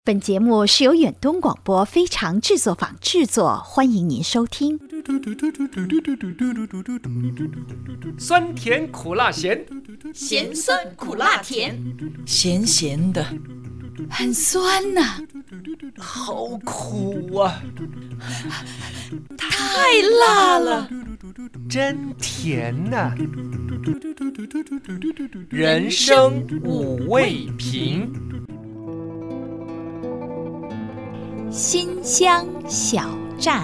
本节目是由远东广播非常制作坊制作，欢迎您收听。 酸甜苦辣咸， 咸酸苦辣甜， 咸咸的， 很酸呐、 好苦啊！ 太辣了， 真甜呐、人生五味瓶， 新乡小站。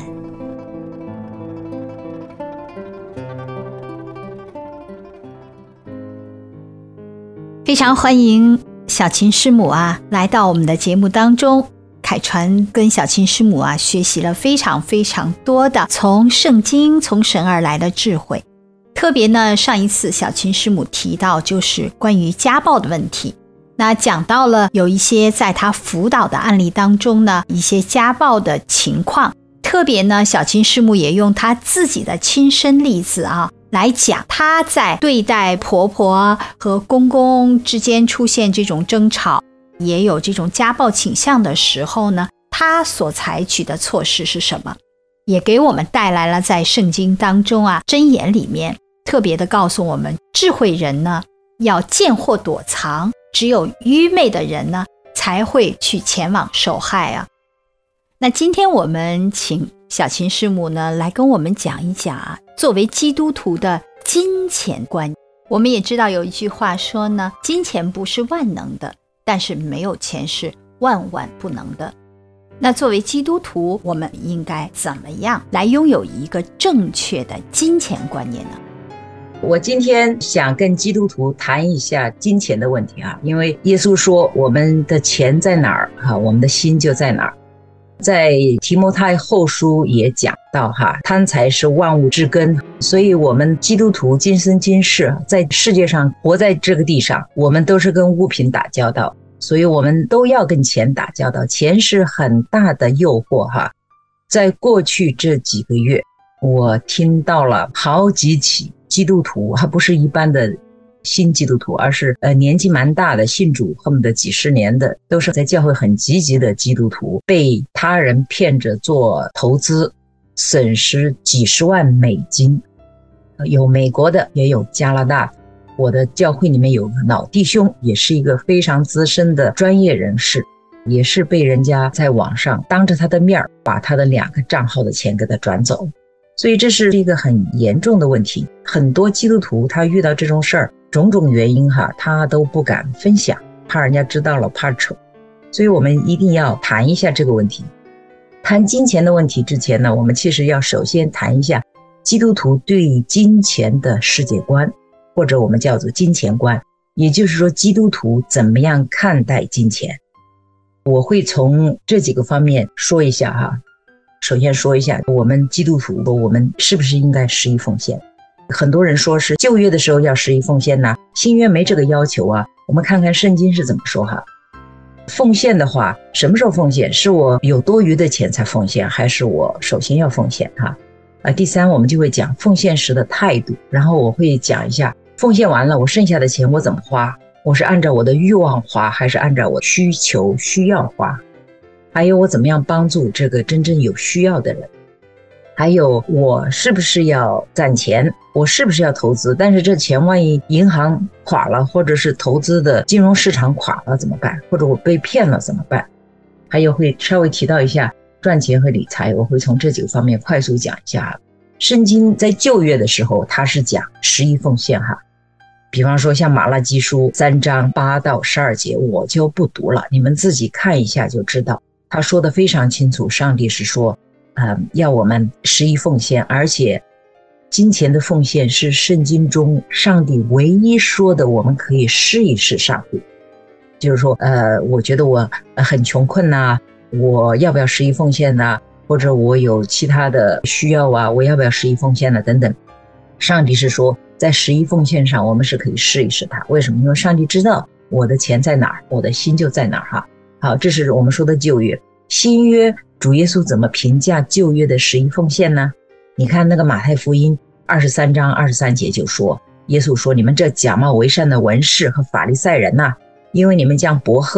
非常欢迎小琴师母来到我们的节目当中。凯传跟小琴师母学习了非常非常多的从圣经从神而来的智慧。特别呢，上一次小琴师母提到就是关于家暴的问题，那讲到了有一些在他辅导的案例当中呢，一些家暴的情况。特别呢，小琴师母也用他自己的亲身例子来讲，他在对待婆婆和公公之间出现这种争吵，也有这种家暴倾向的时候呢，他所采取的措施是什么，也给我们带来了在圣经当中箴言里面特别的告诉我们，智慧人呢要见或躲藏，只有愚昧的人呢才会去前往受害那今天我们请小琴师母呢来跟我们讲一讲作为基督徒的金钱观。我们也知道有一句话说呢，金钱不是万能的，但是没有钱是万万不能的。那作为基督徒，我们应该怎么样来拥有一个正确的金钱观念呢？ 我今天想跟基督徒谈一下金钱的问题因为耶稣说我们的钱在哪儿我们的心就在哪儿。在提摩太后书也讲到贪财是万物之根，所以我们基督徒今生今世在世界上活在这个地上，我们都是跟物品打交道，所以我们都要跟钱打交道。钱是很大的诱惑在过去这几个月，我听到了好几起基督徒，他不是一般的新基督徒，而是年纪蛮大的，信主恨不得几十年的，都是在教会很积极的基督徒，被他人骗着做投资，损失几十万美金。有美国的，也有加拿大的。我的教会里面有个老弟兄，也是一个非常资深的专业人士，也是被人家在网上当着他的面把他的2个账号的钱给他转走。所以这是一个很严重的问题。很多基督徒他遇到这种事儿，种种原因他都不敢分享，怕人家知道了怕丑。所以我们一定要谈一下这个问题。谈金钱的问题之前呢，我们其实要首先谈一下基督徒对金钱的世界观，或者我们叫做金钱观，也就是说基督徒怎么样看待金钱。我会从这几个方面说一下首先说一下我们基督徒，我们是不是应该十一奉献。很多人说是旧约的时候要十一奉献新约没这个要求我们看看圣经是怎么说奉献的话，什么时候奉献？是我有多余的钱才奉献，还是我首先要奉献第三，我们就会讲奉献时的态度，然后我会讲一下奉献完了我剩下的钱我怎么花，我是按照我的欲望花，还是按照我需求需要花，还有我怎么样帮助这个真正有需要的人，还有我是不是要攒钱，我是不是要投资，但是这钱万一银行垮了，或者是投资的金融市场垮了怎么办，或者我被骗了怎么办。还有会稍微提到一下赚钱和理财，我会从这几个方面快速讲一下。圣经在旧约的时候他是讲十一奉献比方说像马拉基书3章8到12节，我就不读了，你们自己看一下就知道，他说的非常清楚，上帝是说要我们十一奉献，而且金钱的奉献是圣经中上帝唯一说的我们可以试一试上帝。就是说我觉得我很穷困我要不要十一奉献或者我有其他的需要我要不要十一奉献等等。上帝是说在十一奉献上我们是可以试一试它。为什么？因为上帝知道我的钱在哪儿，我的心就在哪儿好，这是我们说的旧约。新约主耶稣怎么评价旧约的十一奉献呢？你看那个马太福音23章23节就说，耶稣说，你们这假冒为善的文士和法利赛人因为你们将薄荷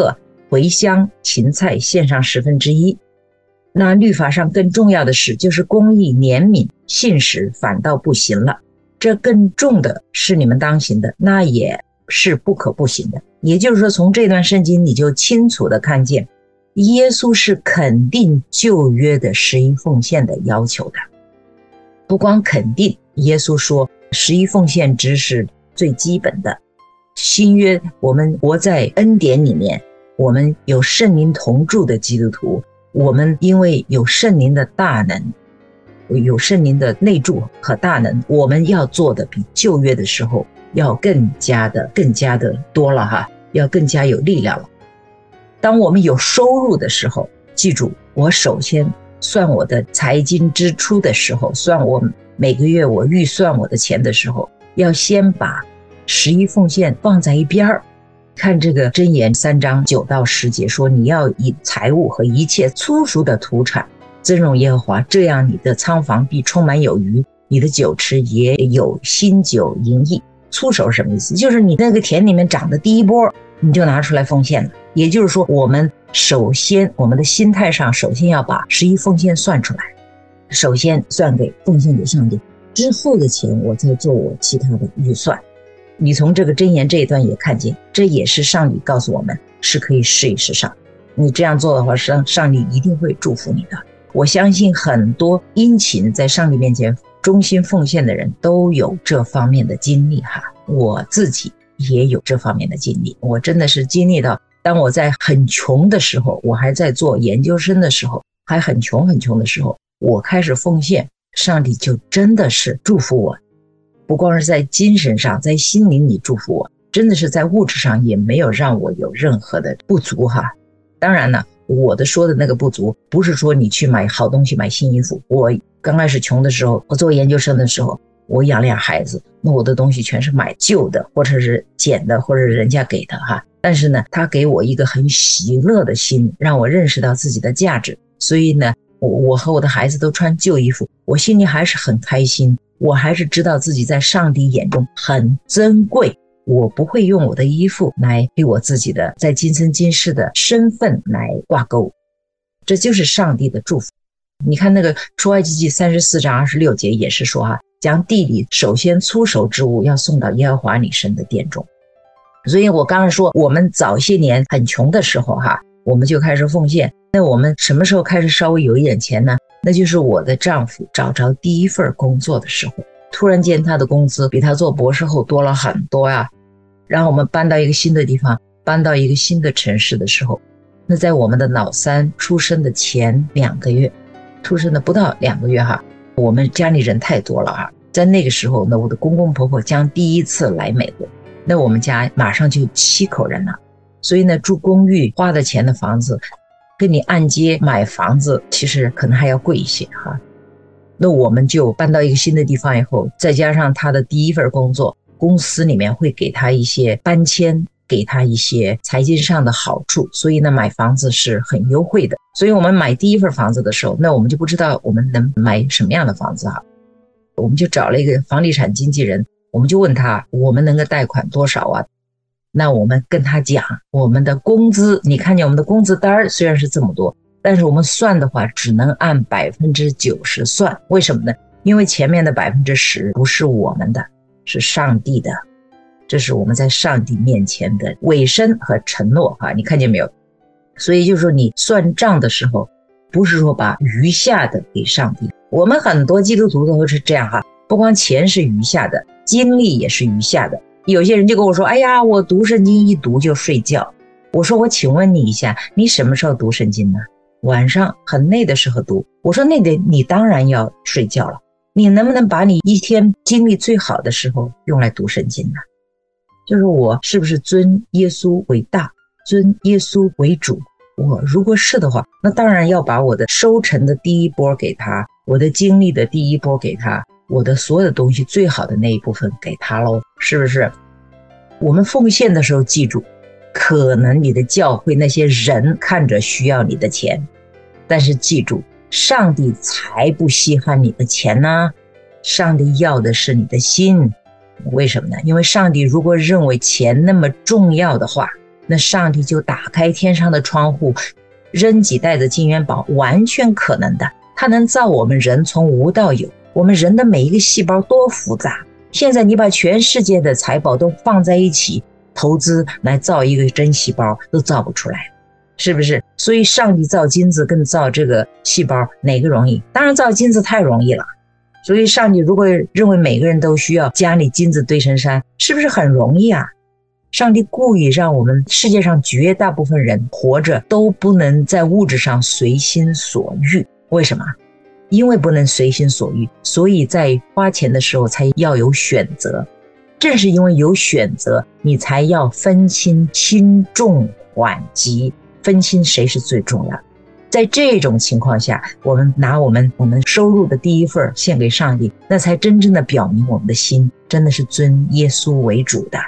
茴香、芹菜献上1/10。那律法上更重要的事，就是公义、怜悯、信实反倒不行了。这更重的是你们当行的，那也是不可不行的。也就是说，从这段圣经你就清楚地看见，耶稣是肯定旧约的11奉献的要求的。不光肯定，耶稣说11奉献只是最基本的。新约我们活在恩典里面，我们有圣灵同住的基督徒，我们因为有圣灵的大能，有圣灵的内住和大能，我们要做的比旧约的时候要更加的多了哈，要更加有力量了。当我们有收入的时候，记住，我首先算我的财经支出的时候，算我每个月我预算我的钱的时候，要先把11奉献放在一边儿。看这个箴言3章9到10节说，你要以财物和一切粗俗的土产增荣耶和华，这样你的仓房必充满有余，你的酒池也有新酒盈溢。粗手是什么意思？就是你那个田里面长的第一波，你就拿出来奉献了。也就是说，我们首先我们的心态上首先要把11奉献算出来，首先算给奉献给上帝，之后的钱我再做我其他的预算。你从这个箴言这一段也看见，这也是上帝告诉我们是可以试一试上。你这样做的话，上帝一定会祝福你的。我相信很多殷勤在上帝面前忠心奉献的人都有这方面的经历哈，我自己也有这方面的经历。我真的是经历到，当我在很穷的时候，我还在做研究生的时候，还很穷的时候，我开始奉献，上帝就真的是祝福我。不光是在精神上，在心灵里祝福我，真的是在物质上也没有让我有任何的不足哈。当然呢，我说的那个不足，不是说你去买好东西，买新衣服。我刚开始穷的时候，我做研究生的时候，我养2孩子，那我的东西全是买旧的，或者是捡的，或者是人家给的哈。但是呢，他给我一个很喜乐的心，让我认识到自己的价值。所以呢，我和我的孩子都穿旧衣服，我心里还是很开心。我还是知道自己在上帝眼中很珍贵，我不会用我的衣服来给我自己的在今生今世的身份来挂钩，这就是上帝的祝福。你看那个出埃及记34章26节也是说将地里首先出手之物要送到耶和华你神的殿中。所以我刚才说我们早些年很穷的时候我们就开始奉献。那我们什么时候开始稍微有一点钱呢？那就是我的丈夫找着第一份工作的时候，突然间他的工资比他做博士后多了很多然后我们搬到一个新的地方，搬到一个新的城市的时候，那在我们的老三出生的前2个月，出生的不到2个月我们家里人太多了在那个时候呢，我的公公婆婆将第一次来美国，那我们家马上就7口人了。所以呢，住公寓花的钱的房子跟你按揭买房子其实可能还要贵一些那我们就搬到一个新的地方以后，再加上他的第一份工作，公司里面会给他一些搬迁，给他一些财经上的好处，所以呢买房子是很优惠的。所以我们买第一份房子的时候，那我们就不知道我们能买什么样的房子我们就找了一个房地产经纪人，我们就问他我们能够贷款多少那我们跟他讲我们的工资，你看见我们的工资单虽然是这么多，但是我们算的话只能按90%算。为什么呢？因为前面的10%不是我们的，是上帝的，这是我们在上帝面前的委身和承诺你看见没有？所以就是说你算账的时候，不是说把余下的给上帝。我们很多基督徒都是这样不光钱是余下的，精力也是余下的。有些人就跟我说，哎呀，我读圣经一读就睡觉。我说，我请问你一下，你什么时候读圣经呢？晚上很累的时候读。我说，那你当然要睡觉了。你能不能把你一天精力最好的时候用来读圣经呢？就是我是不是尊耶稣为大，尊耶稣为主？我如果是的话，那当然要把我的收成的第一波给他，我的精力的第一波给他，我的所有的东西最好的那一部分给他咯，是不是？我们奉献的时候记住，可能你的教会那些人看着需要你的钱，但是记住，上帝才不稀罕你的钱呢，上帝要的是你的心。为什么呢？因为上帝如果认为钱那么重要的话， 那上帝就打开天上的窗户，扔几袋的金元宝，完全可能的。他能造我们人从无到有，我们人的每一个细胞多复杂。现在你把全世界的财宝都放在一起，投资来造一个真细胞都造不出来，是不是？所以上帝造金子跟造这个细胞哪个容易？当然造金子太容易了。所以上帝如果认为每个人都需要家里金子堆成山，是不是很容易啊？上帝故意让我们世界上绝大部分人活着都不能在物质上随心所欲。为什么？因为不能随心所欲，所以在花钱的时候才要有选择。正是因为有选择，你才要分清轻重缓急，分清谁是最重要的。在这种情况下，我们拿我们收入的第一份献给上帝，那才真正的表明我们的心真的是尊耶稣为主的。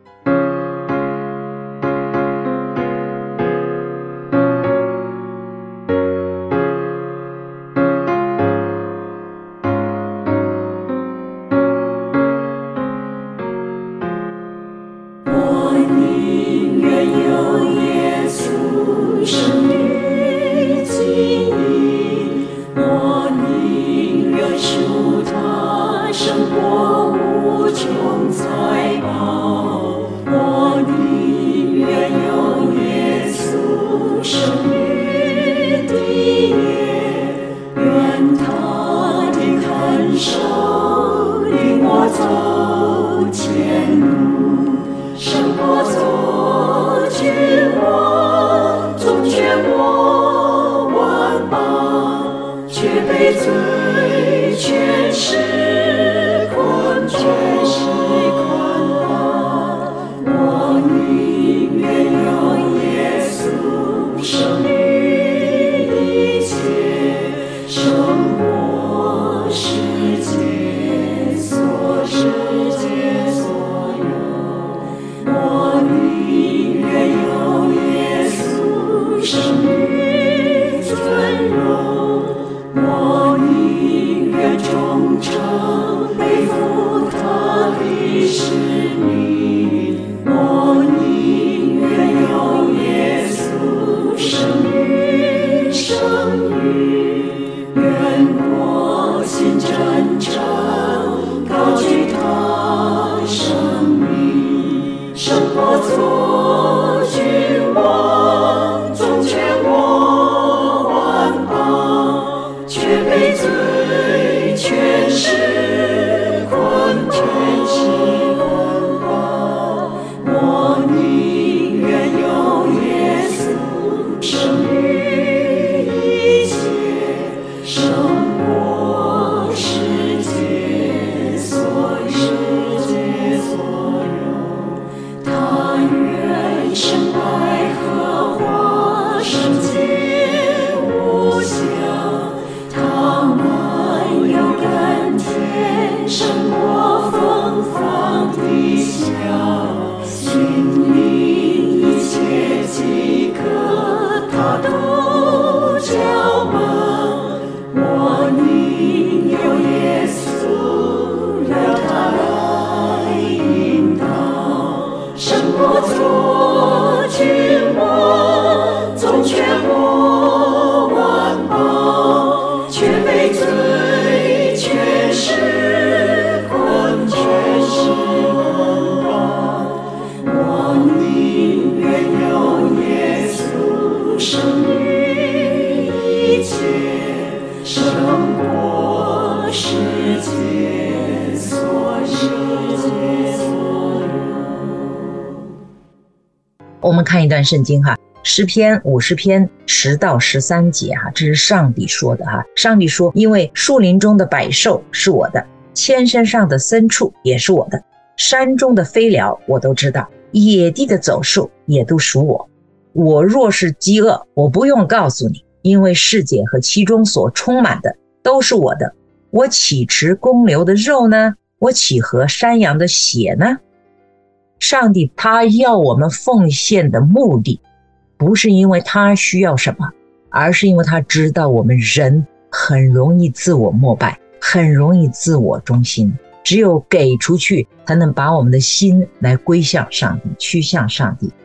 我们看一段圣经哈，诗篇50篇10到13节哈，这是上帝说的哈。上帝说，因为树林中的百兽是我的，千山上的牲畜也是我的，山中的飞鸟我都知道，野地的走兽也都属我。我若是饥饿，我不用告诉你，因为世界和其中所充满的都是我的。我岂吃公牛的肉呢？我岂喝山羊的血呢？上帝他要我们奉献的目的，不是因为他需要什么，而是因为他知道我们人很容易自我膜拜，很容易自我中心，只有给出去才能把我们的心来归向上帝，趋向上帝。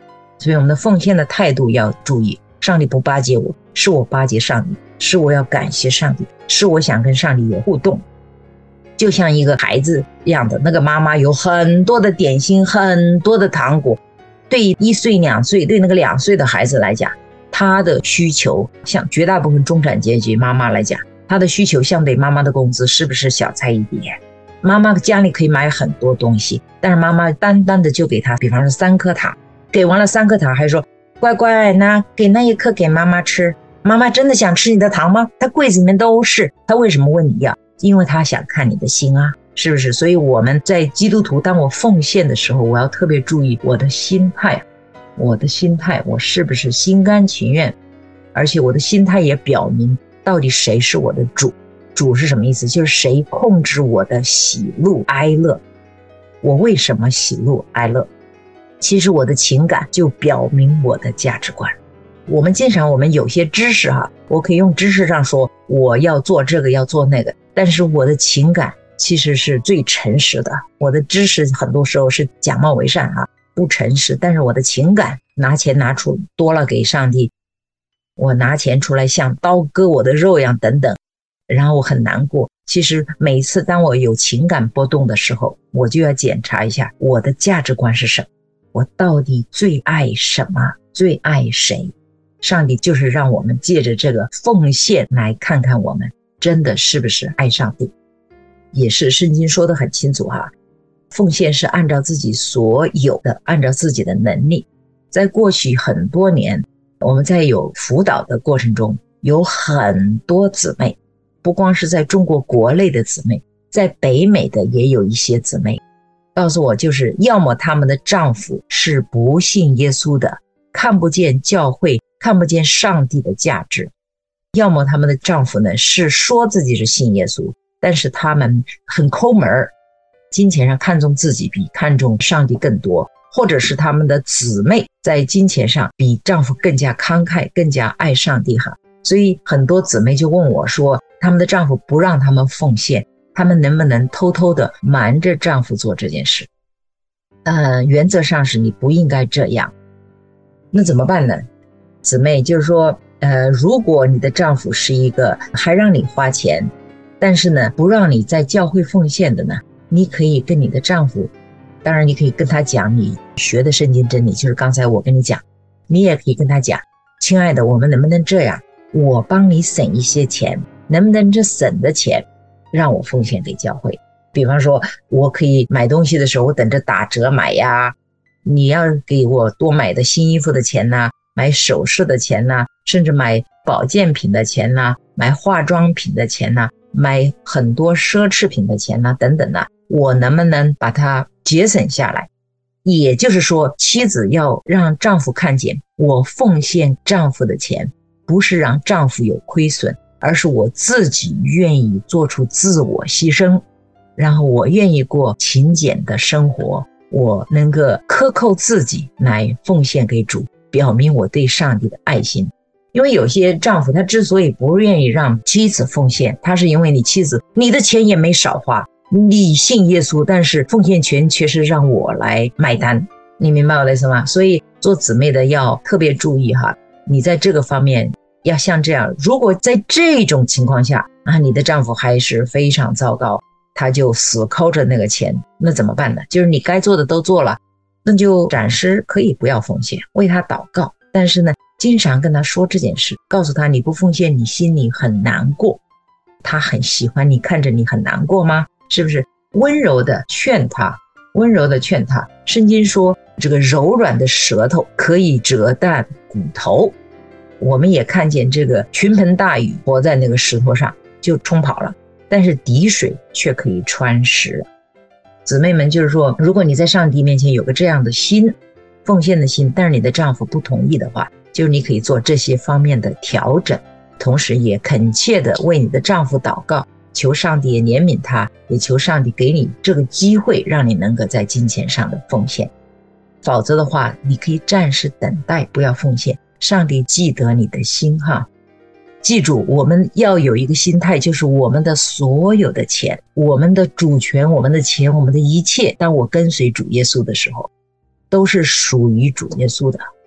所以我们的奉献的态度要注意，上帝不巴结我，是我巴结上帝，是我要感谢上帝，是我想跟上帝有互动。就像一个孩子一样的，那个妈妈有很多的点心，很多的糖果，对1岁2岁，对那个2岁的孩子来讲，他的需求像绝大部分中产阶级妈妈来讲，他的需求相对妈妈的工资是不是小菜一碟？妈妈家里可以买很多东西，但是妈妈单单的就给他，比方说3颗糖，给完了3颗糖还说乖乖拿给那1颗给妈妈吃，妈妈真的想吃你的糖吗？他柜子里面都是，他为什么问你要？因为他想看你的心啊，是不是？所以我们在基督徒，当我奉献的时候，我要特别注意我的心态，我是不是心甘情愿？而且我的心态也表明到底谁是我的主。主是什么意思？就是谁控制我的喜怒哀乐。我为什么喜怒哀乐？其实我的情感就表明我的价值观。我们经常有些知识我可以用知识上说我要做这个要做那个，但是我的情感其实是最诚实的。我的知识很多时候是假冒为善不诚实，但是我的情感拿钱拿出多了给上帝，我拿钱出来像刀割我的肉一样等等，然后我很难过。其实每一次当我有情感波动的时候，我就要检查一下我的价值观是什么，我到底最爱什么，最爱谁。上帝就是让我们借着这个奉献来看看我们真的是不是爱上帝。也是圣经说得很清楚奉献是按照自己所有的，按照自己的能力。在过去很多年，我们在有辅导的过程中，有很多姊妹，不光是在中国国内的姊妹，在北美的也有一些姊妹告诉我，就是要么他们的丈夫是不信耶稣的，看不见教会，看不见上帝的价值，要么他们的丈夫呢是说自己是信耶稣，但是他们很抠门，金钱上看重自己比看重上帝更多，或者是他们的姊妹在金钱上比丈夫更加慷慨，更加爱上帝所以很多姊妹就问我说，他们的丈夫不让他们奉献，他们能不能偷偷的瞒着丈夫做这件事？原则上是你不应该这样。那怎么办呢？姊妹就是说如果你的丈夫是一个还让你花钱，但是呢不让你在教会奉献的呢，你可以跟你的丈夫，当然你可以跟他讲你学的圣经真理，就是刚才我跟你讲，你也可以跟他讲，亲爱的，我们能不能这样，我帮你省一些钱，能不能这省的钱让我奉献给教会？比方说我可以买东西的时候我等着打折买呀，你要给我多买的新衣服的钱买首饰的钱甚至买保健品的钱买化妆品的钱买很多奢侈品的钱等等我能不能把它节省下来？也就是说，妻子要让丈夫看见我奉献丈夫的钱不是让丈夫有亏损，而是我自己愿意做出自我牺牲，然后我愿意过勤俭的生活，我能够克扣自己来奉献给主，表明我对上帝的爱心。因为有些丈夫他之所以不愿意让妻子奉献，他是因为你妻子你的钱也没少花，你信耶稣，但是奉献权却是让我来买单，你明白我的意思吗？所以做姊妹的要特别注意你在这个方面要像这样。如果在这种情况下你的丈夫还是非常糟糕，他就死抠着那个钱，那怎么办呢？就是你该做的都做了，那就暂时可以不要奉献，为他祷告，但是呢经常跟他说这件事，告诉他你不奉献你心里很难过，他很喜欢你看着你很难过吗？是不是？温柔的劝他，温柔的劝他。圣经说这个柔软的舌头可以折断骨头，我们也看见这个倾盆大雨泼在那个石头上就冲跑了，但是滴水却可以穿石。姊妹们，就是说如果你在上帝面前有个这样的心，奉献的心，但是你的丈夫不同意的话，就是你可以做这些方面的调整，同时也恳切的为你的丈夫祷告，求上帝也怜悯他，也求上帝给你这个机会，让你能够在金钱上的奉献。否则的话，你可以暂时等待，不要奉献。上帝记得你的心记住，我们要有一个心态，就是我们的所有的钱，我们的主权，我们的钱，我们的一切，当我跟随主耶稣的时候，都是属于主耶稣的。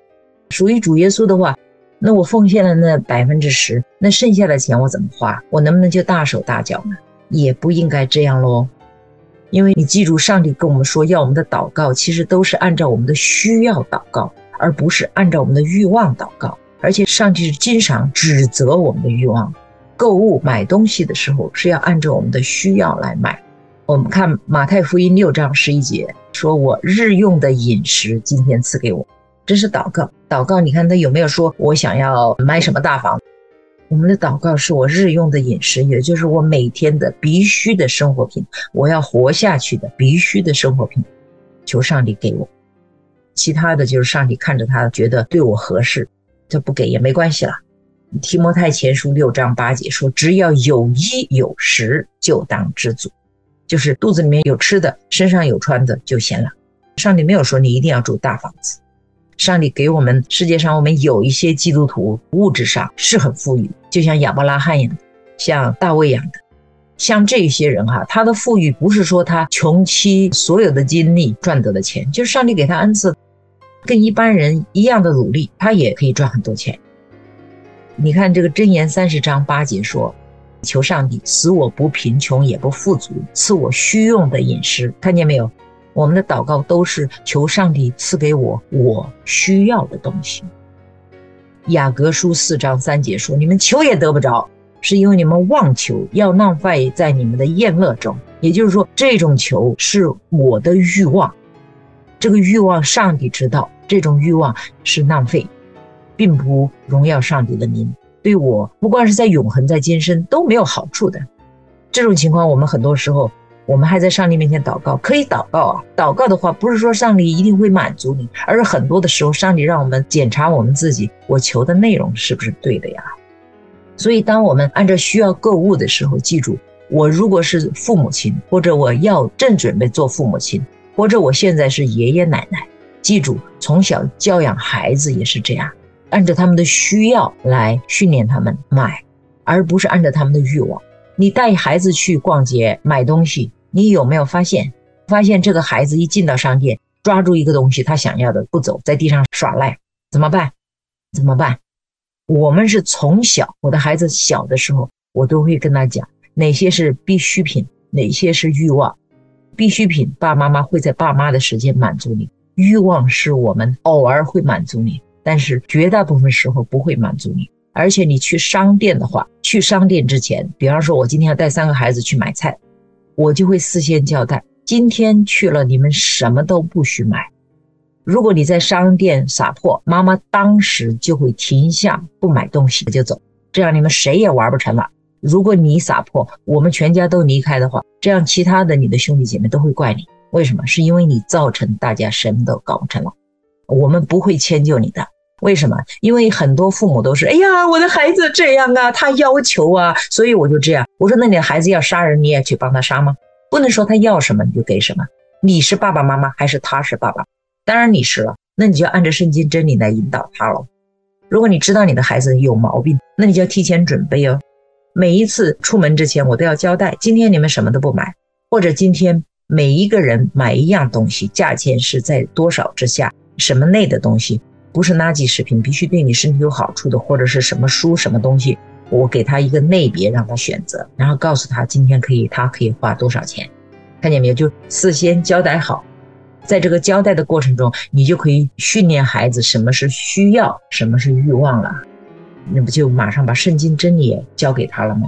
属于主耶稣的话，那我奉献了那10%，那剩下的钱我怎么花？我能不能就大手大脚呢？也不应该这样咯。因为你记住，上帝跟我们说要我们的祷告其实都是按照我们的需要祷告，而不是按照我们的欲望祷告。而且上帝是经常指责我们的欲望，购物买东西的时候是要按照我们的需要来买。我们看马太福音6章11节说，我日用的饮食今天赐给我，这是祷告。祷告你看他有没有说我想要买什么大房？我们的祷告是我日用的饮食，也就是我每天的必须的生活品，我要活下去的必须的生活品，求上帝给我。其他的就是上帝看着他觉得对我合适，这不给也没关系了。提摩太前书6章8节说，只要有衣有食就当知足，就是肚子里面有吃的，身上有穿的就行了。上帝没有说你一定要住大房子。上帝给我们世界上，我们有一些基督徒物质上是很富裕，就像亚伯拉罕一样的，像大卫一样的，像这些人他的富裕不是说他穷其所有的精力赚得的钱，就是上帝给他恩赐，跟一般人一样的努力，他也可以赚很多钱。你看这个箴言30章8节说，求上帝使我不贫穷也不富足，赐我需用的饮食。看见没有？我们的祷告都是求上帝赐给我需要的东西。雅各书4章3节说，你们求也得不着，是因为你们妄求，要浪费在你们的宴乐中。也就是说，这种求是我的欲望，这个欲望上帝知道，这种欲望是浪费，并不荣耀上帝的名，对我不管是在永恒在今生都没有好处的。这种情况我们很多时候我们还在上帝面前祷告，可以祷告祷告的话不是说上帝一定会满足你，而是很多的时候上帝让我们检查我们自己，我求的内容是不是对的呀。所以当我们按照需要购物的时候，记住，我如果是父母亲，或者我要正准备做父母亲，或者我现在是爷爷奶奶，记住从小教养孩子也是这样，按照他们的需要来训练他们买，而不是按照他们的欲望。你带孩子去逛街买东西，你有没有发现这个孩子一进到商店，抓住一个东西他想要的不走，在地上耍赖，怎么办？我们是从小，我的孩子小的时候，我都会跟他讲哪些是必需品，哪些是欲望。必需品爸妈妈会在爸妈的时间满足你，欲望是我们偶尔会满足你，但是绝大部分时候不会满足你。而且你去商店的话，去商店之前，比方说我今天要带3个孩子去买菜，我就会事先交代，今天去了你们什么都不许买。如果你在商店撒泼，妈妈当时就会停下不买东西就走，这样你们谁也玩不成了。如果你撒泼，我们全家都离开的话，这样其他的你的兄弟姐妹都会怪你。为什么？是因为你造成大家什么都搞不成了。我们不会迁就你的。为什么？因为很多父母都是，哎呀，我的孩子这样啊，他要求啊，所以我就这样。我说那你的孩子要杀人，你也去帮他杀吗？不能说他要什么你就给什么。你是爸爸妈妈还是他是爸爸？当然你是了，那你就按照圣经真理来引导他了。如果你知道你的孩子有毛病，那你就要提前准备哦。每一次出门之前我都要交代，今天你们什么都不买，或者今天每一个人买一样东西，价钱是在多少之下，什么类的东西，不是垃圾食品，必须对你身体有好处的，或者是什么书什么东西，我给他一个类别让他选择，然后告诉他今天他可以花多少钱。看见没有？就事先交代好，在这个交代的过程中，你就可以训练孩子什么是需要，什么是欲望了，那不就马上把圣经真理交给他了吗？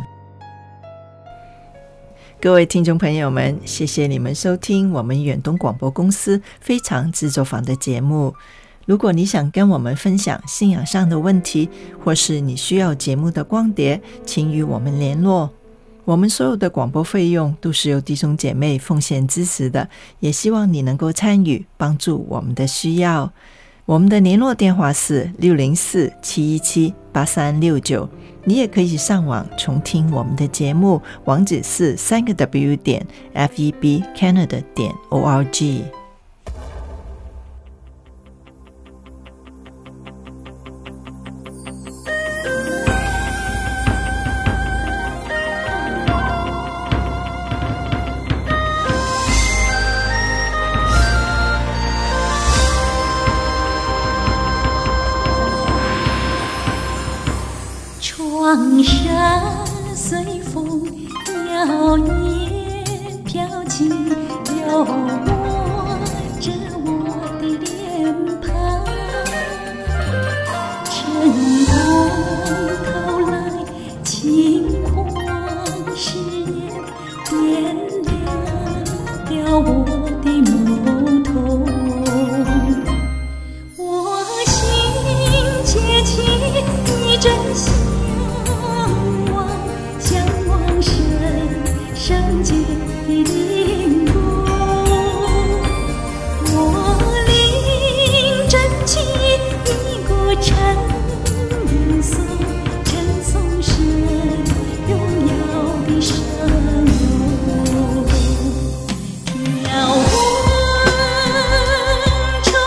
各位听众朋友们，谢谢你们收听我们远东广播公司非常制作坊的节目。如果你想跟我们分享信仰上的问题，或是你需要节目的光碟，请与我们联络。我们所有的广播费用都是由弟兄姐妹奉献支持的，也希望你能够参与，帮助我们的需要。我们的联络电话是604-717-8369，你也可以上网重听我们的节目，网址是3w.febcanada.org。 黄沙随风摇曳飘起，诱惑着我的脸庞。晨光透来，金黄誓言点亮了我的眸瞳。我心切切一阵向往，向往圣洁的灵宫。我领真情一股晨吟诵，称颂神荣耀的圣容。遥望窗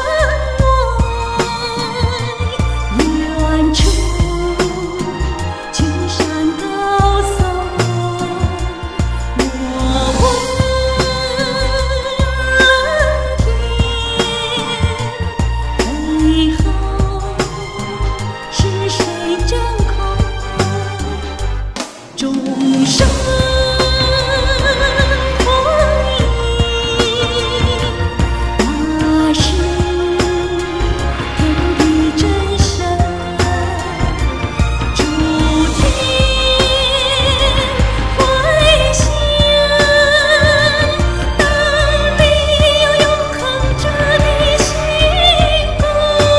外，远处群山高耸。我问蓝天，背后是谁掌控众生？那是天地真神，诸天回响，当必有永恒者的星光。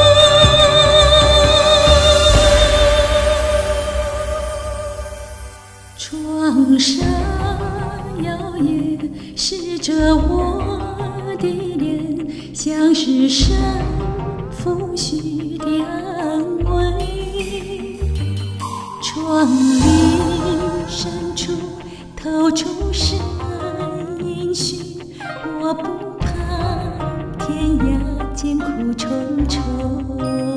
窗纱摇曳，湿着我的脸，像是神抚恤的安慰。窗棂深处透出神应许，我不怕天涯艰苦重重。